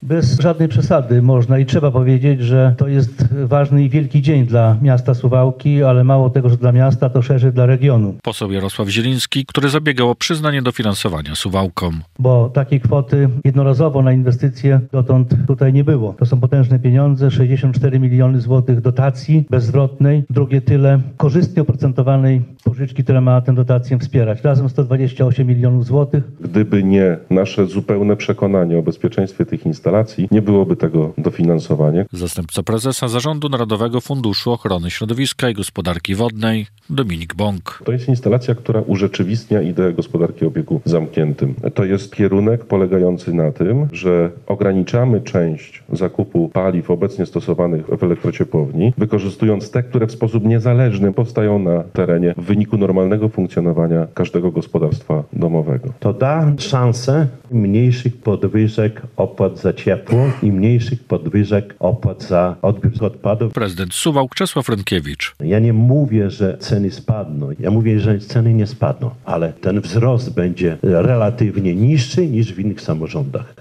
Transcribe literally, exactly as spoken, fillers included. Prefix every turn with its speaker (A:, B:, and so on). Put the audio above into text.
A: Bez żadnej przesady można i trzeba powiedzieć, że to jest ważny i wielki dzień dla miasta Suwałki, ale mało tego, że dla miasta, to szerzej dla regionu.
B: Poseł Jarosław Zieliński, który zabiegał o przyznanie dofinansowania Suwałkom.
A: Bo takiej kwoty jednorazowo na inwestycje dotąd tutaj nie było. To są potężne pieniądze, sześćdziesiąt cztery miliony złotych dotacji bezzwrotnej, drugie tyle korzystnie oprocentowanej pożyczki, która ma tę dotację wspierać. Razem sto dwadzieścia osiem milionów złotych.
C: Gdyby nie nasze zupełne przekonanie o bezpieczeństwie tych instalacji, nie byłoby tego dofinansowania.
B: Zastępca prezesa Zarządu Narodowego Funduszu Ochrony Środowiska i Gospodarki Wodnej Dominik Bąk.
C: To jest instalacja, która urzeczywistnia ideę gospodarki o obiegu zamkniętym. To jest kierunek polegający na tym, że ograniczamy część zakupu paliw obecnie stosowanych w elektrociepłowni, wykorzystując te, które w sposób niezależny powstają na terenie w wyniku normalnego funkcjonowania każdego gospodarstwa domowego.
D: To da szansę mniejszych podwyżek opłat za ciepło i mniejszych podwyżek opłat za odbiór odpadów.
B: Prezydent Suwałk Czesław Rynkiewicz.
D: Ja nie mówię, że ceny spadną. Ja mówię, że ceny nie spadną, ale ten wzrost będzie relatywnie niższy niż w innych samorządach.